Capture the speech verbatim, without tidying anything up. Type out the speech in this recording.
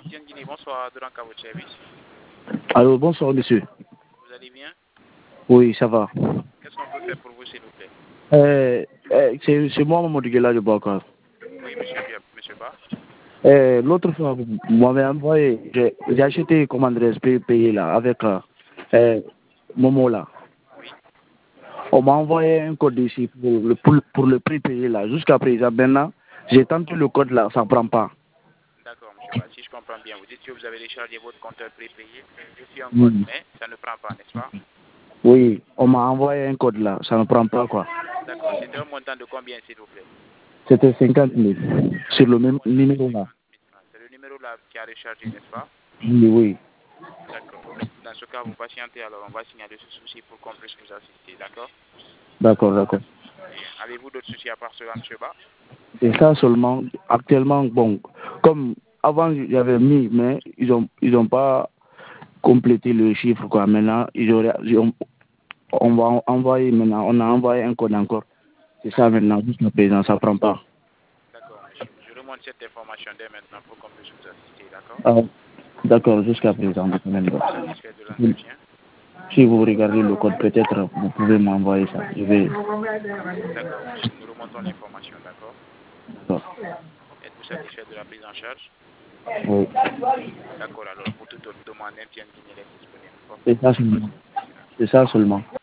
Tiens Guinée, bonsoir, Durant à votre service. Allô, bonsoir monsieur. Vous allez bien? Oui, ça va. Qu'est-ce qu'on peut faire pour vous, s'il vous plaît? Euh, euh, c'est c'est moi, Mamadou Guela de Bakar. Oui, monsieur, bien, monsieur Ba. Euh, L'autre fois, vous m'avez envoyé, j'ai j'ai acheté, comment dirais-je, pay- payé là, avec euh, euh, Momo là. Oui. On m'a envoyé un code ici pour le, pour, pour le prix payé là. Jusqu'à présent, maintenant, j'ai tenté le code là, ça ne prend pas. D'accord, monsieur Ba. Si je comprends bien, vous dites que vous avez déchargé votre compteur prépayé, reçu un code, Mm. mais ça ne prend pas, n'est-ce pas? Oui, on m'a envoyé un code là, ça ne prend pas quoi. D'accord. C'était un montant de combien, s'il vous plaît? C'était cinquante mille sur le même Montant de numéro là. cinquante mille francs. C'est le numéro là qui a rechargé, n'est-ce pas? Oui, oui. D'accord. Dans ce cas, vous patientez, alors on va signaler ce souci pour qu'on puisse vous assister, d'accord? D'accord, d'accord. Avez-vous d'autres soucis à part cela, monsieur Ba? Et ça seulement, actuellement, bon, comme avant j'avais mis, mais ils ont ils ont pas complété le chiffre quoi. Maintenant, ils auraient, ils ont- on va envoyer maintenant, on a envoyé un code encore. C'est ça maintenant, jusqu'à présent, ça prend pas. D'accord, monsieur. Je remonte cette information dès maintenant pour qu'on puisse vous assister, d'accord? Ah, d'accord, jusqu'à présent, maintenant. Êtes-vous satisfait de l'entretien? Si vous regardez le code, peut-être vous pouvez m'envoyer ça. Je vais. D'accord, monsieur. Nous remontons l'information, d'accord? D'accord. Êtes-vous satisfait de la prise en charge? Oui. D'accord, alors pour toute autre demande, M T N Guinée est disponible. Pour que C'est vous ça puissiez seulement. passer. C'est ça seulement.